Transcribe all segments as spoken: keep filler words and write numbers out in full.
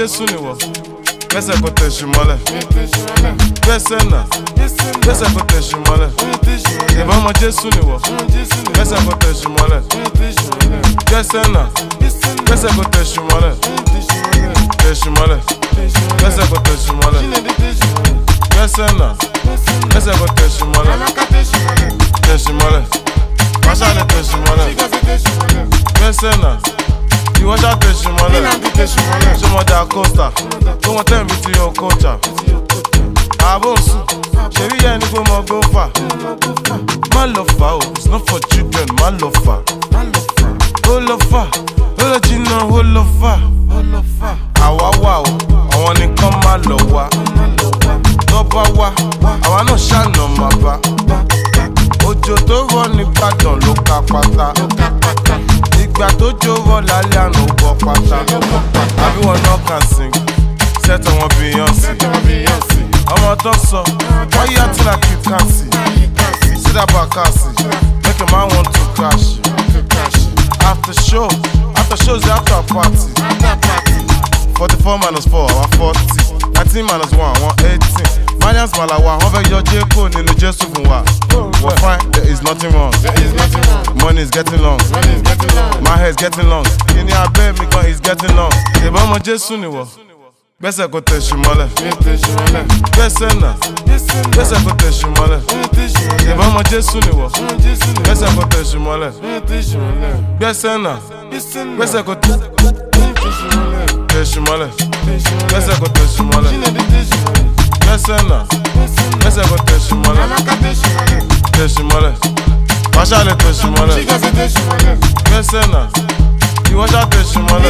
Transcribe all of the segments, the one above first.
Jésù ni wọ. Gbẹ́sẹ̀ kò tẹ̀sù mọ́lẹ̀. Gbẹ́sẹ̀ náà. Gbẹ́sẹ̀ kò tẹ̀sù mọ́lẹ̀. Ìbá ọmọ Jésù ni wọ. Gbẹ́sẹ̀ kò tẹ̀sù mọ́lẹ̀. Gbẹ́sẹ̀ náà. Gbẹ́sẹ̀ kò tẹ̀sù mọ́lẹ̀. Tẹ̀sù mọ́lẹ̀. Gbẹ́sẹ̀ kò tẹ̀sù mọ́lẹ̀. Gbẹ́sẹ̀ náà. Gbẹ́sẹ̀ kò tẹ̀sù mọ́lẹ̀. Tẹ̀sù mọ́lẹ̀. Wáṣà lè tẹ̀sù mọ́lẹ̀. Gbẹ́sẹ̀ náà. Ìwọ ṣá tẹ̀sù mọ́lẹ̀. Ṣé mo dà kóòtà? Tó wọn tẹ̀ mí ti yọ kóòtà. Àbò ń sùn. Ṣèbí yẹn ni pé mo gbó fà. Má lọ fà o, it's not for children, má lọ fà. Ó lọ fà, ó lọ jìnnà, ó lọ fà. Àwa wà o, àwọn nìkan má lọ wá. Tó bá wá, àwa náà ṣàna máa bá. Òjò tó rọ̀ n'Íbàdàn ló ká pátá. Ìgbà tó jó rọ̀ lálẹ́ àná ó bọ́ pátá. Àbí wọn náà kàn sing, set àwọn Beyoncé. Ọmọ tó sọ, why you acting like you can't see? See that Bakassi, make a man want to crash. After show, after shows the after party. Forty-four minus four, our forty. Nineteen minus one, one eighteen. Marians Malawa, one fẹ́ yọ Jeko nínú Jésù fún wa. We're fine, there is nothing wrong. Money is getting long. My hair is getting long. Kini abẹ́ mi gan is getting long. Ìbá ọmọ Jésù ni wọ. Gbẹ́sẹ̀ kò tẹ̀sù mọ́lẹ̀. Gbẹ́sẹ̀ náà. Gbẹ́sẹ̀ kò tẹ̀sù mọ́lẹ̀. Ìbá ọmọ Jésù ni wọ. Gbẹ́sẹ̀ kò tẹ̀sù mọ́lẹ̀. Gbẹ́sẹ̀ náà. Gbẹ́sẹ̀ kò tẹ̀sù mọ́lẹ̀. Gbẹ́sẹ̀ kò tẹ̀sù mọ́lẹ̀. Gbẹ́sẹ̀ náà. Gbẹ́sẹ̀ kò tẹ̀sù mọ́lẹ̀. Tẹ̀sù mọ́lẹ̀. Wáṣà lè tẹ̀sù mọ́lẹ̀. Gbẹ́sẹ̀ náà. Ìwọ ṣá tẹ̀sù mọ́lẹ̀.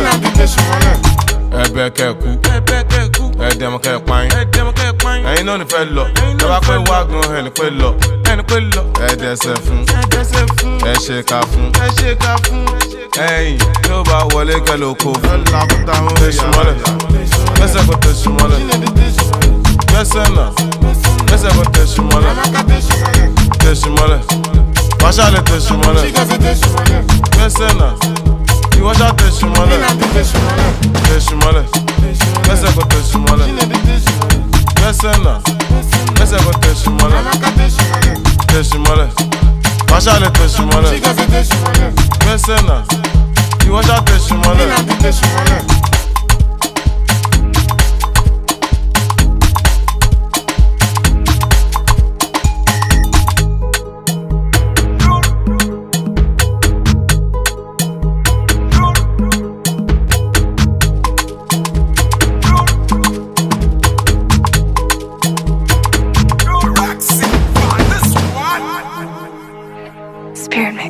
Ẹ̀bẹ̀ kẹ́kù, ẹ̀dẹ̀mọ̀ kẹ́páyín. Ẹ̀yin náà ní fẹ́ lọ, lọ́wọ́ pé wá gan ẹni pé lọ. Ẹ̀dẹ̀sẹ̀ fún, ẹ ṣe ká fún. Ẹ̀yin yóò bá wọlé kẹ́lẹ́ oko fún. Tẹ̀sù mọ́lẹ̀, gbẹ́sẹ̀ kò tẹ̀sù mọ́lẹ̀. Gbẹ́sẹ̀ náà, gbẹ́sẹ̀ kò tẹ̀sù mọ́lẹ̀. Tẹ̀sù mọ́lẹ̀, wáṣà lè tẹ̀sù mọ́lẹ̀. Gbẹ́sẹ̀ náà. Ìwọ ṣá tẹ̀sù mọ́lẹ̀. Tẹ̀sù mọ́lẹ̀. Gbẹ́sẹ̀ kò tẹ̀sù mọ́lẹ̀. Gbẹ́sẹ̀ náà. Gbẹ́sẹ̀ kò tẹ̀sù mọ́lẹ̀. Tẹ̀sù mọ́lẹ̀. Wáṣà lè tẹ̀sù mọ́lẹ̀. Gbẹ́sẹ̀ náà. Ìwọ ṣá tẹ̀sù mọ́lẹ̀. Spirit